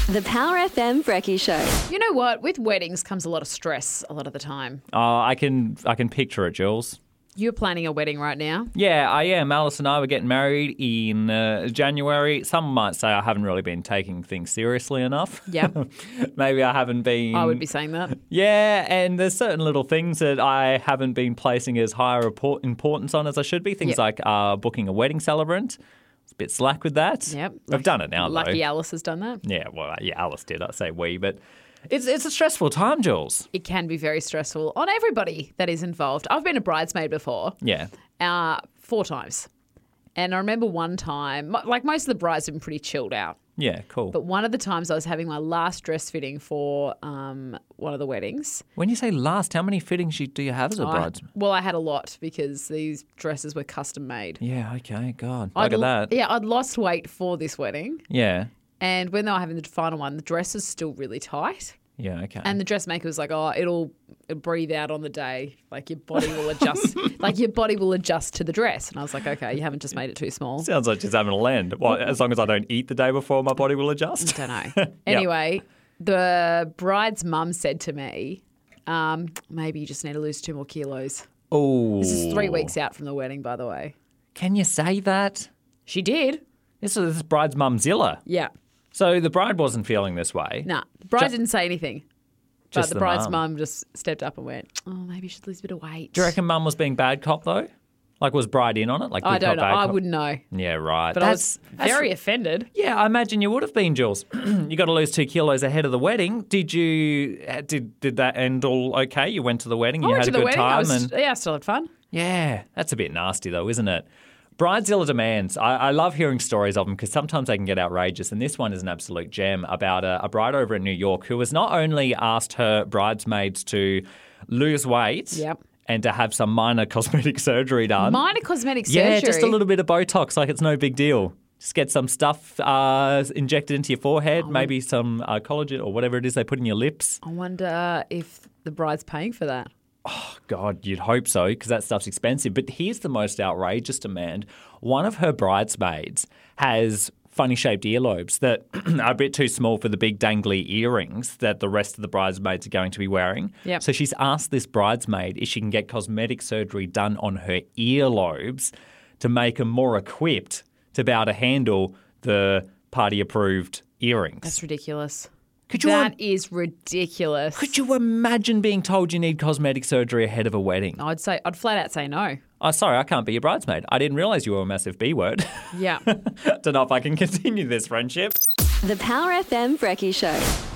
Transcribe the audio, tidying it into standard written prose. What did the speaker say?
The Power FM Brekkie Show. You know what? With weddings comes a lot of stress a lot of the time. Oh, I can picture it, Jules. You're planning a wedding right now. Yeah, I am. Alice and I were getting married in January. Some might say I haven't really been taking things seriously enough. Yeah. Maybe I haven't been. I would be saying that. Yeah, and there's certain little things that I haven't been placing as higher importance on as I should be. Things like booking a wedding celebrant. It's a bit slack with that. Yep. I've done it now, though. Lucky Alice has done that. Yeah, well, yeah, Alice did. I say we, but it's a stressful time, Jules. It can be very stressful on everybody that is involved. I've been a bridesmaid before. Yeah. 4 times. And I remember one time, like most of the brides have been pretty chilled out. Yeah, cool. But one of the times I was having my last dress fitting for one of the weddings. When you say last, how many fittings do you have as a bridesmaid? Well, I had a lot because these dresses were custom made. Yeah, okay, God. Look at that. Yeah, I'd lost weight for this wedding. Yeah. And when they were having the final one, the dress is still really tight. Yeah, okay. And the dressmaker was like, "Oh, it'll breathe out on the day. Like your body will adjust. Like your body will adjust to the dress." And I was like, "Okay, you haven't just made it too small." Sounds like she's having a land. Well, as long as I don't eat the day before, my body will adjust. I don't know. Anyway, the bride's mum said to me, "Maybe you just need to lose 2 more kilos." Oh. This is 3 weeks out from the wedding, by the way. Can you say that? She did. This is bride's mumzilla. Yeah. So the bride wasn't feeling this way. Nah, the bride didn't say anything. But Just the the bride's mum. mum just stepped up and went, "Oh, maybe you should lose a bit of weight." Do you reckon mum was being bad cop, though? Like, was bride in on it? Like, I good don't cop, know. bad I cop? wouldn't know. Yeah, right. But I was very offended. Yeah, I imagine you would have been, Jules. You got to lose 2 kilos ahead of the wedding. Did that end all okay? You went to the wedding. I You went had to a the good wedding. time. I still had fun. Yeah, that's a bit nasty, though, isn't it? Bridezilla demands. I love hearing stories of them because sometimes they can get outrageous. And this one is an absolute gem about a bride over in New York who has not only asked her bridesmaids to lose weight and to have some minor cosmetic surgery done. Minor cosmetic surgery? Yeah, just a little bit of Botox, like it's no big deal. Just get some stuff injected into your forehead, maybe some collagen or whatever it is they put in your lips. I wonder if the bride's paying for that. Oh, God, you'd hope so because that stuff's expensive. But here's the most outrageous demand. One of her bridesmaids has funny-shaped earlobes that are a bit too small for the big dangly earrings that the rest of the bridesmaids are going to be wearing. Yep. So she's asked this bridesmaid if she can get cosmetic surgery done on her earlobes to make them more equipped to be able to handle the party-approved earrings. That's ridiculous. That is ridiculous. Could you imagine being told you need cosmetic surgery ahead of a wedding? I'd flat out say no. Oh, sorry, I can't be your bridesmaid. I didn't realise you were a massive B word. Yeah. Don't know if I can continue this friendship. The Power FM Brekkie Show.